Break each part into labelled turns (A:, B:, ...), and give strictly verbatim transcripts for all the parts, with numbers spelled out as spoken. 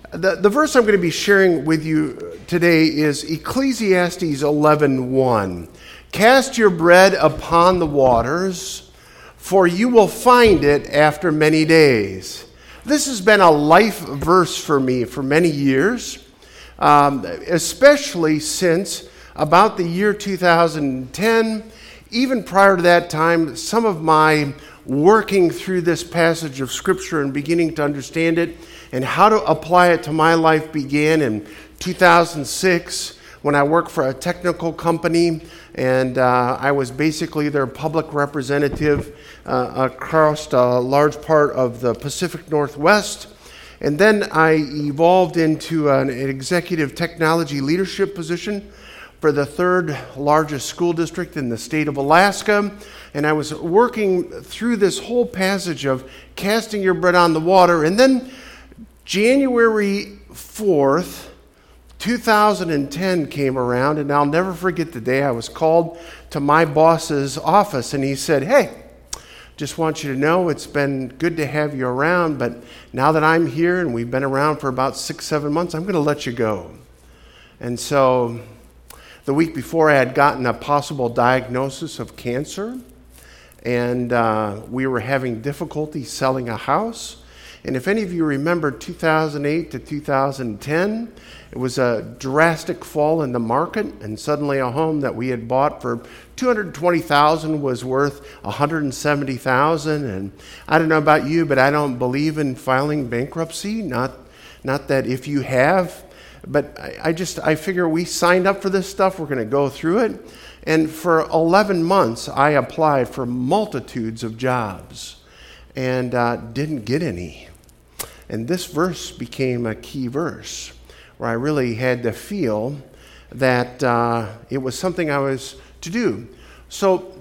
A: The, the verse I'm going to be sharing with you today is Ecclesiastes eleven one. Cast your bread upon the waters, for you will find it after many days. This has been a life verse for me for many years, um, especially since about the year two thousand ten. Even prior to that time, some of my working through this passage of Scripture and beginning to understand it and how to apply it to my life began in two thousand six when I worked for a technical company, and uh, I was basically their public representative uh, across a large part of the Pacific Northwest. And then I evolved into an executive technology leadership position for the third largest school district in the state of Alaska. And I was working through this whole passage of casting your bread on the water. And then January fourth, two thousand ten came around, and I'll never forget the day I was called to my boss's office, and he said, "Hey, just want you to know it's been good to have you around, but now that I'm here and we've been around for about six, seven months, I'm going to let you go." And so the week before, I had gotten a possible diagnosis of cancer, and uh, we were having difficulty selling a house. And if any of you remember two thousand eight to two thousand ten, it was a drastic fall in the market, and suddenly a home that we had bought for two hundred twenty thousand dollars was worth one hundred seventy thousand dollars. And I don't know about you, but I don't believe in filing bankruptcy. Not, not that if you have, but I, I just I figure we signed up for this stuff. We're going to go through it. And for eleven months, I applied for multitudes of jobs and uh, didn't get any. And this verse became a key verse where I really had to feel that uh, it was something I was to do. So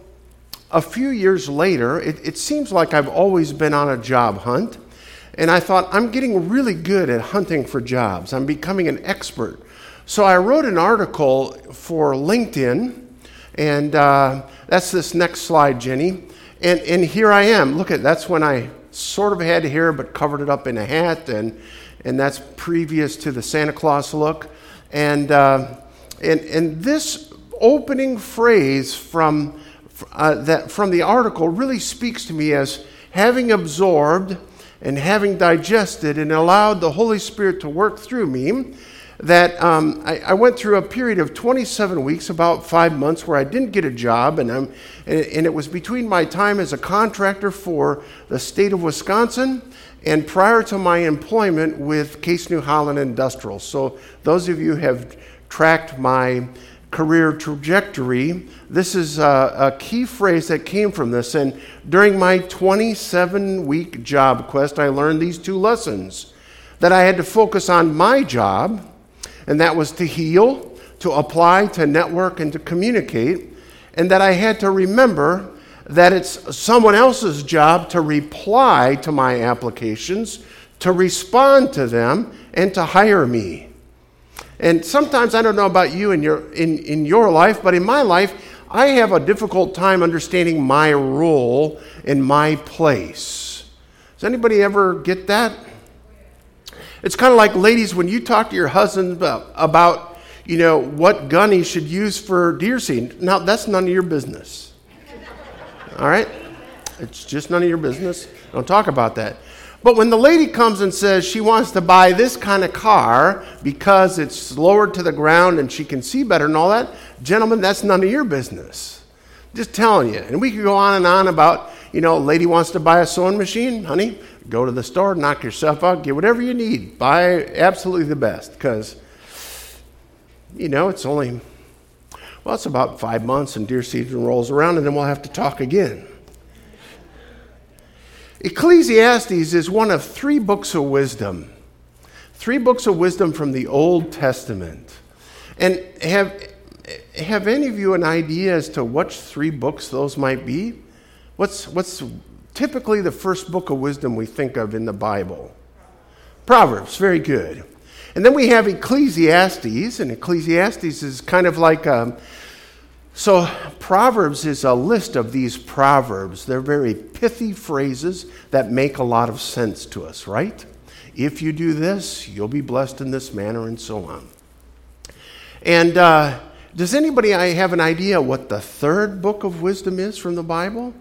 A: a few years later, it, it seems like I've always been on a job hunt. And I thought, I'm getting really good at hunting for jobs. I'm becoming an expert. So I wrote an article for LinkedIn, and uh, that's this next slide, Jenny. And, and here I am. Look at that's when I sort of had hair, but covered it up in a hat, and and that's previous to the Santa Claus look. And uh, and and this opening phrase from uh, that from the article really speaks to me as having absorbed and having digested and allowed the Holy Spirit to work through me. That um, I, I went through a period of twenty-seven weeks, about five months, where I didn't get a job, and, I'm, and, and it was between my time as a contractor for the state of Wisconsin and prior to my employment with Case New Holland Industrial. So those of you who have tracked my career trajectory, this is a, a key phrase that came from this. And during my twenty-seven-week job quest, I learned these two lessons: that I had to focus on my job, and that was to heal, to apply, to network, and to communicate. And that I had to remember that it's someone else's job to reply to my applications, to respond to them, and to hire me. And sometimes, I don't know about you in your in, in your life, but in my life, I have a difficult time understanding my role and my place. Does anybody ever get that? It's kind of like, ladies, when you talk to your husband about, about, you know, what gun he should use for deer seed. Now, that's none of your business. All right? It's just none of your business. Don't talk about that. But when the lady comes and says she wants to buy this kind of car because it's lowered to the ground and she can see better and all that, gentlemen, that's none of your business. Just telling you. And we could go on and on about, you know, a lady wants to buy a sewing machine. Honey, go to the store, knock yourself out, get whatever you need. Buy absolutely the best because, you know, it's only, well, it's about five months and deer season rolls around and then we'll have to talk again. Ecclesiastes is one of three books of wisdom. Three books of wisdom from the Old Testament. And have have any of you an idea as to which three books those might be? What's what's typically the first book of wisdom we think of in the Bible? Proverbs, very good. And then we have Ecclesiastes, and Ecclesiastes is kind of like a, so Proverbs is a list of these proverbs. They're very pithy phrases that make a lot of sense to us, right? If you do this, you'll be blessed in this manner, and so on. And uh, does anybody have an idea what the third book of wisdom is from the Bible?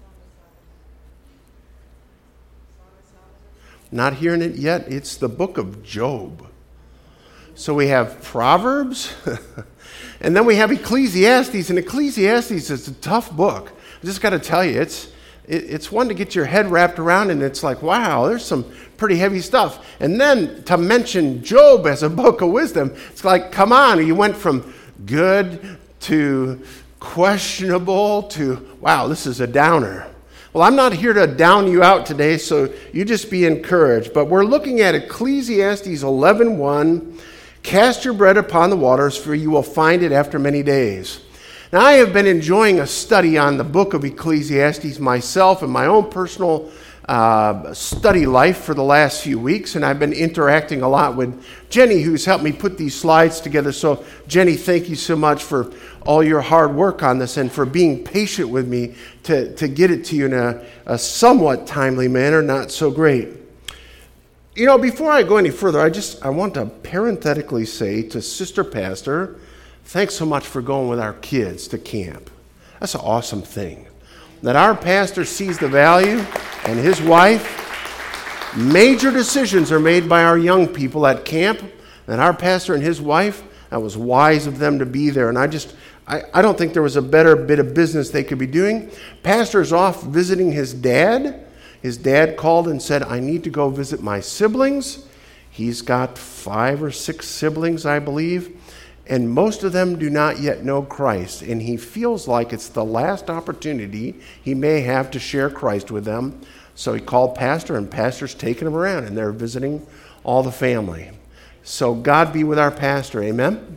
A: Not hearing it yet. It's the book of Job. So we have Proverbs, and then we have Ecclesiastes. And Ecclesiastes is a tough book. I just got to tell you, it's it, it's one to get your head wrapped around, and it's like, wow, there's some pretty heavy stuff. And then to mention Job as a book of wisdom, it's like, come on, you went from good to questionable to, wow, this is a downer. Well, I'm not here to down you out today, so you just be encouraged. But we're looking at Ecclesiastes eleven one. Cast your bread upon the waters, for you will find it after many days. Now, I have been enjoying a study on the book of Ecclesiastes myself and my own personal uh, study life for the last few weeks, and I've been interacting a lot with Jenny, who's helped me put these slides together. So, Jenny, thank you so much for all your hard work on this and for being patient with me to, to get it to you in a, a somewhat timely manner, not so great. You know, before I go any further, I just I want to parenthetically say to Sister Pastor, thanks so much for going with our kids to camp. That's an awesome thing. That our pastor sees the value, and his wife, major decisions are made by our young people at camp, and our pastor and his wife, that was wise of them to be there. And I just, I, I don't think there was a better bit of business they could be doing. Pastor's off visiting his dad. His dad called and said, I need to go visit my siblings. He's got five or six siblings, I believe, and most of them do not yet know Christ. And he feels like it's the last opportunity he may have to share Christ with them. So he called Pastor, and Pastor's taking him around, and they're visiting all the family. So God be with our pastor, amen? Amen.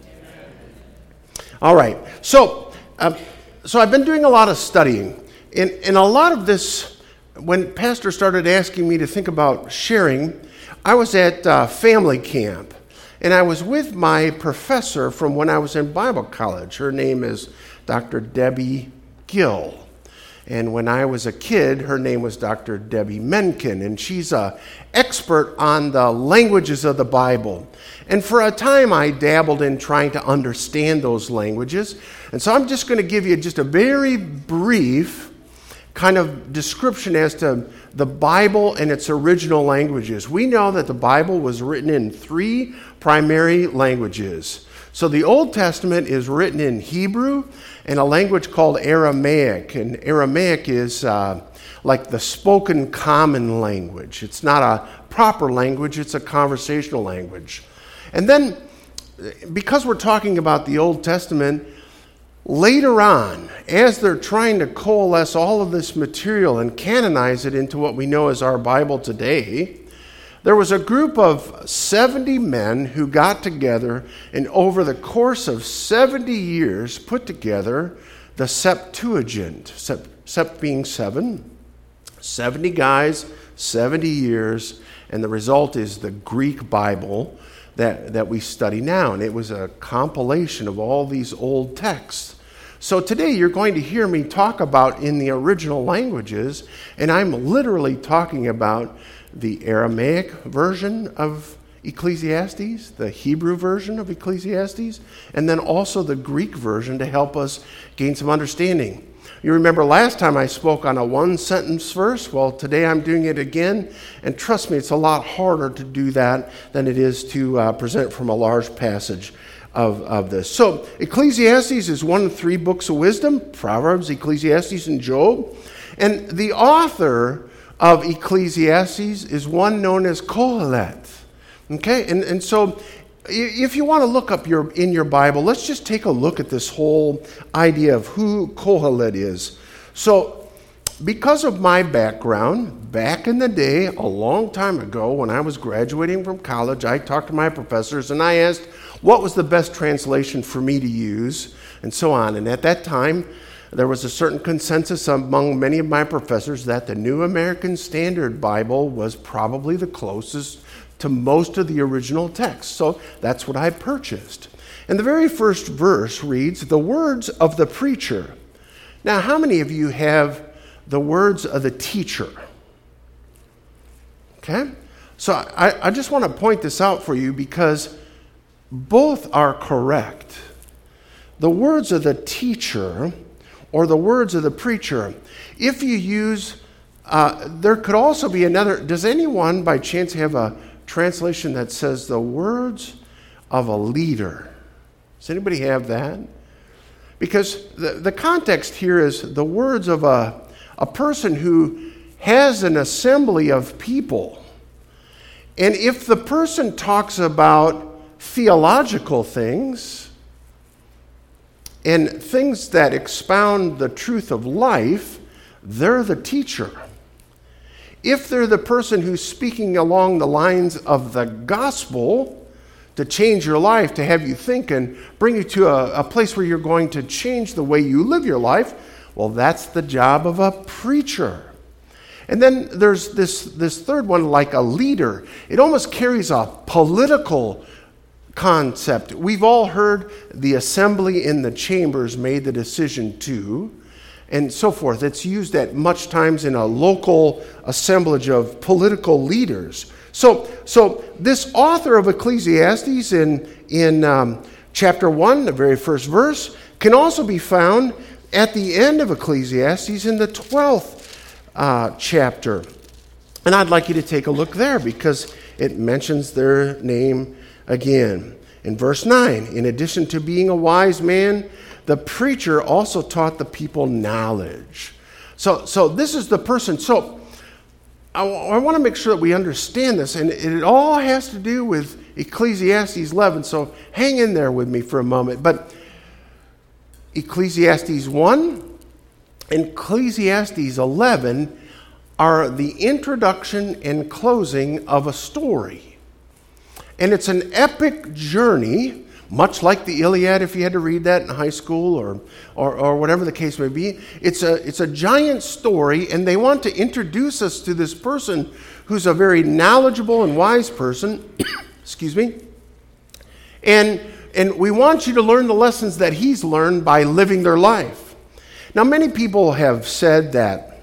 A: All right, so uh, so I've been doing a lot of studying, and, and a lot of this, when Pastor started asking me to think about sharing, I was at uh, family camp, and I was with my professor from when I was in Bible college. Her name is Doctor Debbie Gill. And when I was a kid, her name was Doctor Debbie Menken, and she's an expert on the languages of the Bible. And for a time, I dabbled in trying to understand those languages. And so I'm just going to give you just a very brief kind of description as to the Bible and its original languages. We know that the Bible was written in three primary languages. So the Old Testament is written in Hebrew and a language called Aramaic. And Aramaic is uh, like the spoken common language. It's not a proper language, it's a conversational language. And then, because we're talking about the Old Testament, later on, as they're trying to coalesce all of this material and canonize it into what we know as our Bible today, there was a group of seventy men who got together and over the course of seventy years put together the Septuagint, Sept being seven, seventy guys, seventy years, and the result is the Greek Bible that, that we study now. And it was a compilation of all these old texts. So today you're going to hear me talk about in the original languages, and I'm literally talking about the Aramaic version of Ecclesiastes, the Hebrew version of Ecclesiastes, and then also the Greek version to help us gain some understanding. You remember last time I spoke on a one-sentence verse? Well, today I'm doing it again, and trust me, it's a lot harder to do that than it is to uh, present from a large passage of, of this. So Ecclesiastes is one of three books of wisdom, Proverbs, Ecclesiastes, and Job. And the author of Ecclesiastes is one known as Kohelet. Okay, and, and so if you want to look up your in your Bible, let's just take a look at this whole idea of who Kohelet is. So because of my background, back in the day, a long time ago, when I was graduating from college, I talked to my professors and I asked what was the best translation for me to use, and so on. And at that time, there was a certain consensus among many of my professors that the New American Standard Bible was probably the closest to most of the original text. So that's what I purchased. And the very first verse reads, "The words of the preacher." Now, how many of you have the words of the teacher? Okay? So I, I just want to point this out for you because both are correct. The words of the teacher or the words of the preacher, if you use, uh, there could also be another, does anyone by chance have a translation that says the words of a leader? Does anybody have that? Because the, the context here is the words of a, a person who has an assembly of people. And if the person talks about theological things and things that expound the truth of life, they're the teacher. If they're the person who's speaking along the lines of the gospel to change your life, to have you think and bring you to a, a place where you're going to change the way you live your life, well, that's the job of a preacher. And then there's this, this third one, like a leader. It almost carries a political concept. We've all heard the assembly in the chambers made the decision to, and so forth. It's used at much times in a local assemblage of political leaders. So, so this author of Ecclesiastes in, in um, chapter one, the very first verse, can also be found at the end of Ecclesiastes in the twelfth uh, chapter. And I'd like you to take a look there because it mentions their name again. In verse nine, in addition to being a wise man, the preacher also taught the people knowledge. So, so this is the person. So I, I want to make sure that we understand this, and it all has to do with Ecclesiastes eleven, so hang in there with me for a moment. But Ecclesiastes one and Ecclesiastes eleven are the introduction and closing of a story. And it's an epic journey, much like the Iliad, if you had to read that in high school or, or, or whatever the case may be. It's a, it's a giant story, and they want to introduce us to this person who's a very knowledgeable and wise person. Excuse me. And, and we want you to learn the lessons that he's learned by living their life. Now, many people have said that,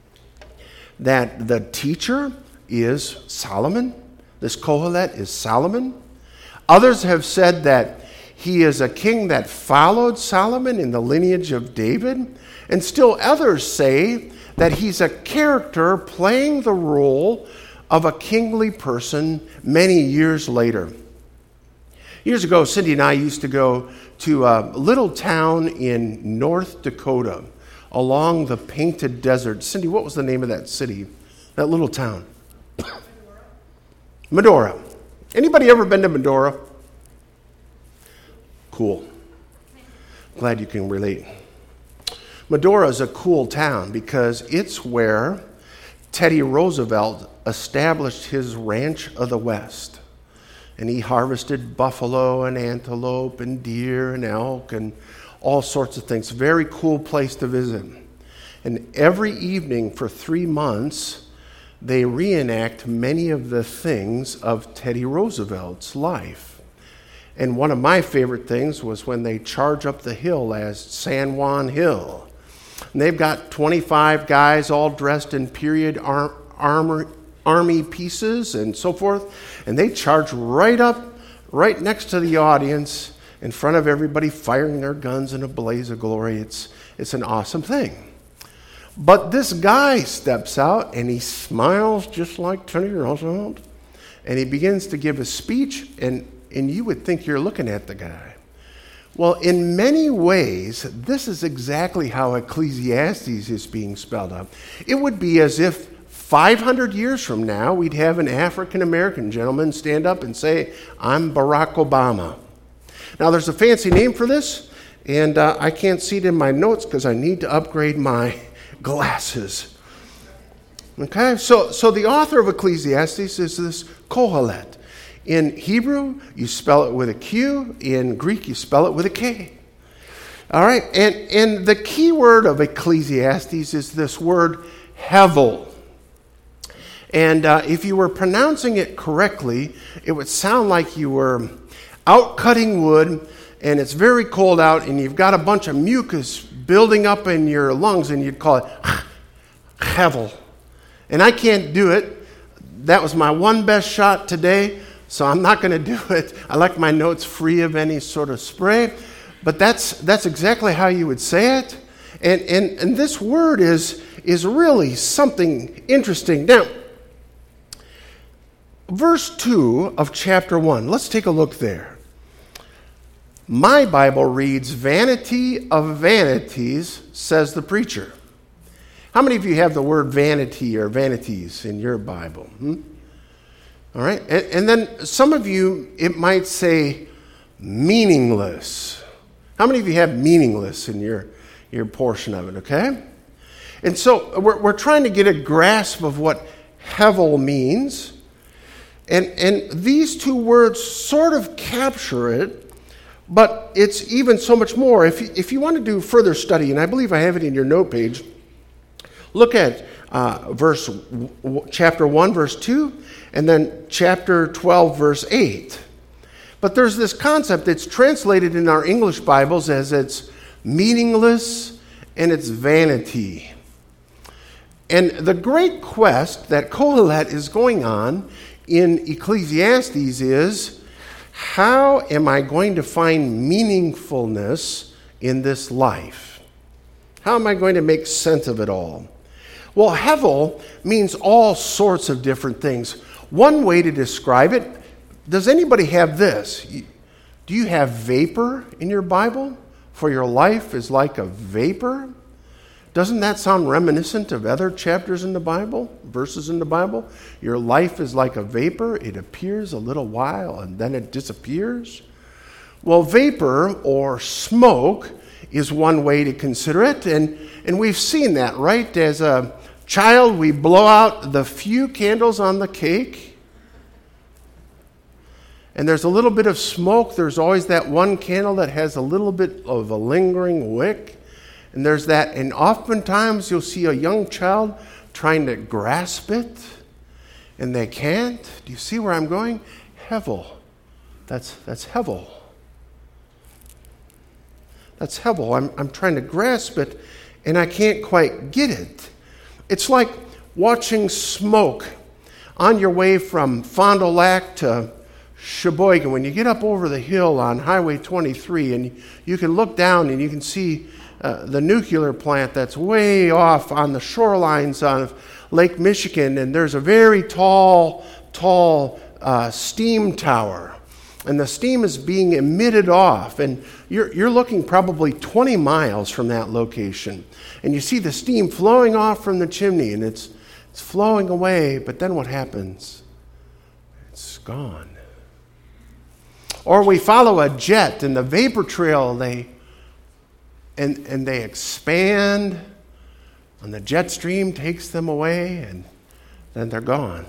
A: that the teacher is Solomon. This Kohelet is Solomon. Others have said that he is a king that followed Solomon in the lineage of David. And still others say that he's a character playing the role of a kingly person many years later. Years ago, Cindy and I used to go to a little town in North Dakota along the Painted Desert. Cindy, what was the name of that city, that little town? Medora. Anybody ever been to Medora? Cool. Glad you can relate. Medora is a cool town because it's where Teddy Roosevelt established his Ranch of the West. And he harvested buffalo and antelope and deer and elk and all sorts of things. Very cool place to visit. And every evening for three months, they reenact many of the things of Teddy Roosevelt's life. And one of my favorite things was when they charge up the hill as San Juan Hill. And they've got twenty-five guys all dressed in period ar- armor, army pieces and so forth. And they charge right up, right next to the audience, in front of everybody, firing their guns in a blaze of glory. It's, it's an awesome thing. But this guy steps out and he smiles just like Teddy Roosevelt. And he begins to give a speech, and, and you would think you're looking at the guy. Well, in many ways, this is exactly how Ecclesiastes is being spelled out. It would be as if five hundred years from now, we'd have an African-American gentleman stand up and say, "I'm Barack Obama." Now, there's a fancy name for this, and uh, I can't see it in my notes because I need to upgrade my glasses. Okay, so, so the author of Ecclesiastes is this Kohelet. In Hebrew, you spell it with a Q. In Greek, you spell it with a K. All right, and, and the key word of Ecclesiastes is this word hevel. And uh, if you were pronouncing it correctly, it would sound like you were out cutting wood, and it's very cold out, and you've got a bunch of mucus building up in your lungs, and you'd call it hevel. And I can't do it. that was my one best shot today, so I'm not going to do it. I like my notes free of any sort of spray, but that's that's exactly how you would say it. And and, and this word is, is really something interesting. Now, verse two of chapter one, let's take a look there. My Bible reads, "Vanity of vanities, says the preacher." How many of you have the word vanity or vanities in your Bible? Hmm? All right. And, and then some of you, it might say meaningless. How many of you have meaningless in your, your portion of it, okay? And so we're, we're trying to get a grasp of what hevel means. And, and these two words sort of capture it, but it's even so much more. If you, if you want to do further study, and I believe I have it in your note page, look at uh, verse w- chapter one, verse two, and then chapter twelve, verse eight. But there's this concept that's translated in our English Bibles as it's meaningless and it's vanity. And the great quest that Kohelet is going on in Ecclesiastes is, how am I going to find meaningfulness in this life? How am I going to make sense of it all? Well, hevel means all sorts of different things. One way to describe it, does anybody have this? Do you have vapor in your Bible? For your life is like a vapor? Doesn't that sound reminiscent of other chapters in the Bible, verses in the Bible? Your life is like a vapor. It appears a little while and then it disappears. Well, vapor or smoke is one way to consider it. And, and we've seen that, right? As a child, we blow out the few candles on the cake. And there's a little bit of smoke. There's always that one candle that has a little bit of a lingering wick. And there's that. And oftentimes you'll see a young child trying to grasp it. And they can't. Do you see where I'm going? Hevel. That's, that's hevel. That's hevel. I'm, I'm trying to grasp it, and I can't quite get it. It's like watching smoke on your way from Fond du Lac to Sheboygan. When you get up over the hill on Highway twenty-three, and you can look down and you can see uh, the nuclear plant that's way off on the shorelines of Lake Michigan, and there's a very tall, tall uh, steam tower. And the steam is being emitted off, and you're, you're looking probably twenty miles from that location. And you see the steam flowing off from the chimney, and it's, it's flowing away, but then what happens? It's gone. Or we follow a jet, and the vapor trail, they and, and they expand, and the jet stream takes them away, and then they're gone.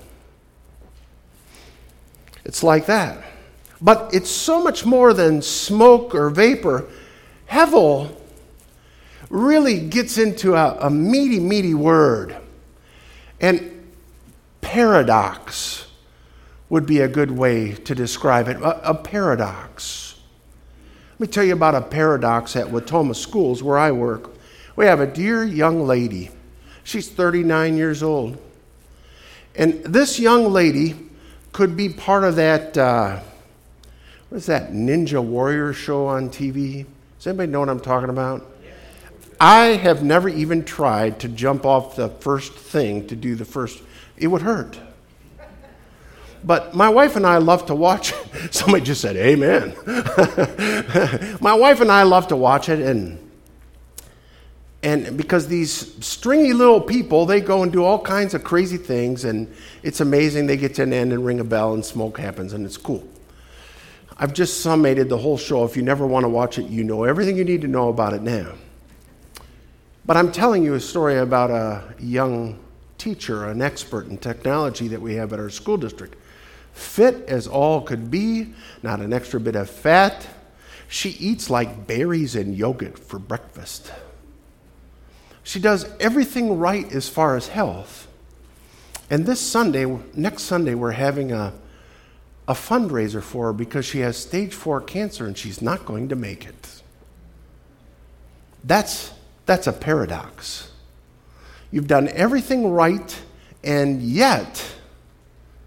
A: It's like that. But it's so much more than smoke or vapor. Hevel really gets into a, a meaty, meaty word. And paradox would be a good way to describe it. A, a paradox. Let me tell you about a paradox at Watoma Schools where I work. We have a dear young lady. She's thirty-nine years old. And this young lady could be part of that... Uh, What is that Ninja Warrior show on T V? Does anybody know what I'm talking about? I have never even tried to jump off the first thing to do the first. It would hurt. But my wife and I love to watch it. Somebody just said, amen. My wife and I love to watch it, and and because these stringy little people, they go and do all kinds of crazy things, and it's amazing. They get to an end and ring a bell and smoke happens, and it's cool. I've just summated the whole show. If you never want to watch it, you know everything you need to know about it now. But I'm telling you a story about a young teacher, an expert in technology that we have at our school district. Fit as all could be, not an extra bit of fat. She eats like berries and yogurt for breakfast. She does everything right as far as health. And this Sunday, next Sunday, we're having a a fundraiser for her because she has stage four cancer and she's not going to make it. That's, that's a paradox. You've done everything right, and yet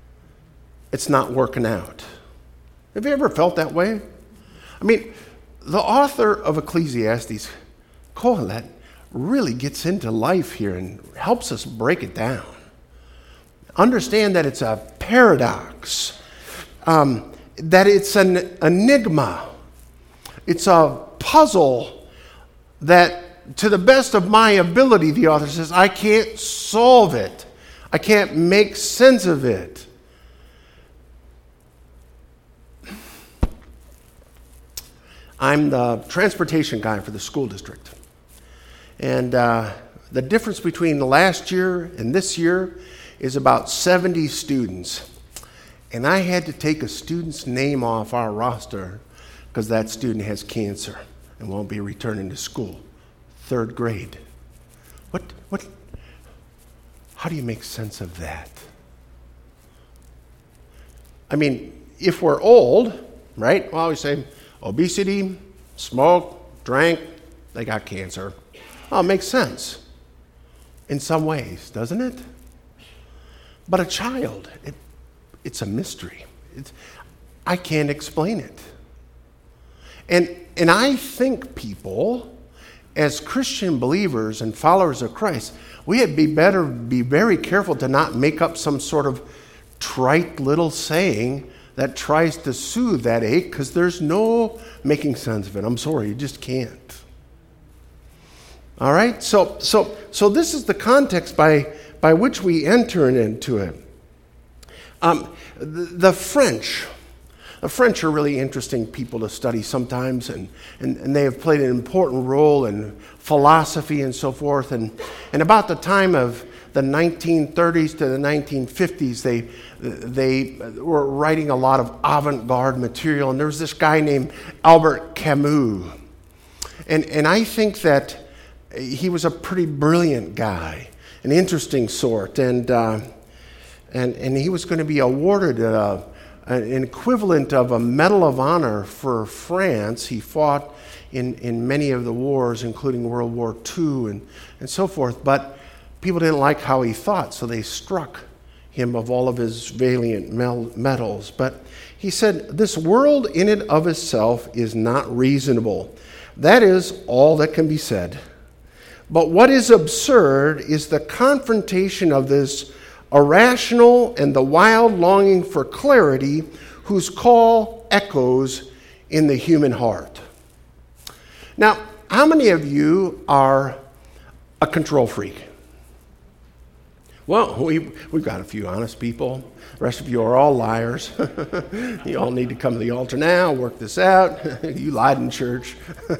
A: it's not working out. Have you ever felt that way? I mean, the author of Ecclesiastes, Kohelet, really gets into life here and helps us break it down. Understand that it's a paradox, um, that it's an enigma. It's a puzzle that, to the best of my ability, the author says, I can't solve it. I can't make sense of it. I'm the transportation guy for the school district. And uh, the difference between the last year and this year is about seventy students. And I had to take a student's name off our roster because that student has cancer and won't be returning to school. Third grade. What, what, how do you make sense of that? I mean, if we're old, right? Well, we say obesity, smoke, drank, they got cancer. Oh, it makes sense in some ways, doesn't it? But a child, it, it's a mystery. It's, I can't explain it. And, and I think people, as Christian believers and followers of Christ, we had be better be very careful to not make up some sort of trite little saying that tries to soothe that ache, because there's no making sense of it. I'm sorry, you just can't. All right? So so so this is the context by, by which we enter into it. Um, the, the French, the French are really interesting people to study sometimes, and, and, and they have played an important role in philosophy and so forth. And, and about the time of the nineteen thirties to the nineteen fifties, they they were writing a lot of avant-garde material. And there was this guy named Albert Camus. And, and I think that he was a pretty brilliant guy, an interesting sort. And, uh, and, and he was going to be awarded a, an equivalent of a Medal of Honor for France. He fought in, in many of the wars, including World War Two and, and so forth. But people didn't like how he thought, so they struck him of all of his valiant medals. But he said, this world in and of itself is not reasonable. That is all that can be said. But what is absurd is the confrontation of this irrational and the wild longing for clarity whose call echoes in the human heart. Now, how many of you are a control freak? Well, we, we've got a few honest people. The rest of you are all liars. You all need to come to the altar now, work this out. You lied in church.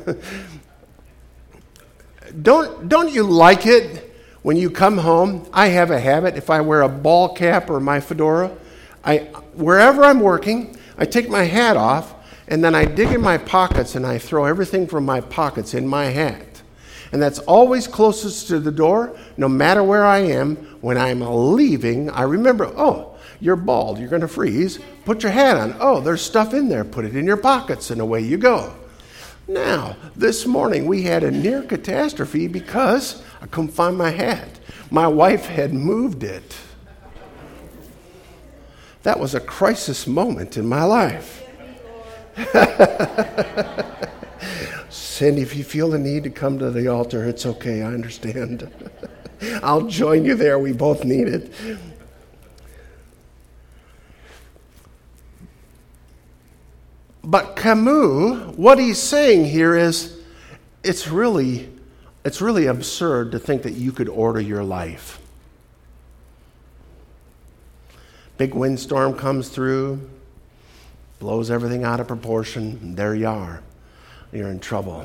A: Don't, don't you like it when you come home? I have a habit. If I wear a ball cap or my fedora, I, wherever I'm working, I take my hat off, and then I dig in my pockets, and I throw everything from my pockets in my hat. And that's always closest to the door, no matter where I am. When I'm leaving, I remember, oh, you're bald, you're going to freeze. Put your hat on. Oh, there's stuff in there. Put it in your pockets, and away you go. Now, this morning we had a near catastrophe because I couldn't find my hat. My wife had moved it. That was a crisis moment in my life. Cindy, if you feel the need to come to the altar, it's okay, I understand. I'll join you there. We both need it. But Camus, what he's saying here is, it's really, it's really absurd to think that you could order your life. Big windstorm comes through, blows everything out of proportion, and there you are. You're in trouble.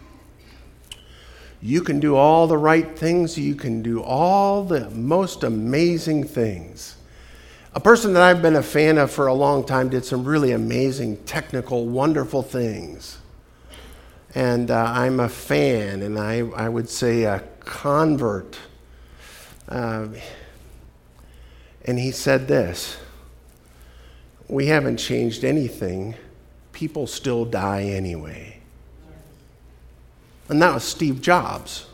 A: You can do all the right things. You can do all the most amazing things. A person that I've been a fan of for a long time did some really amazing, technical, wonderful things. And uh, I'm a fan, and I, I would say a convert. Uh, and he said this, we haven't changed anything. People still die anyway. And that was Steve Jobs.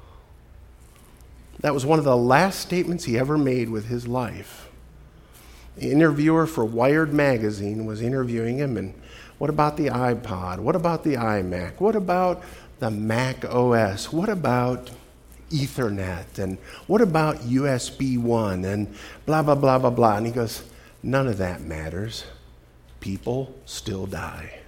A: That was one of the last statements he ever made with his life. The interviewer for Wired magazine was interviewing him, and what about the iPod? What about the iMac? What about the Mac O S? What about Ethernet? And what about U S B one? And blah, blah, blah, blah, blah. And he goes, none of that matters. People still die.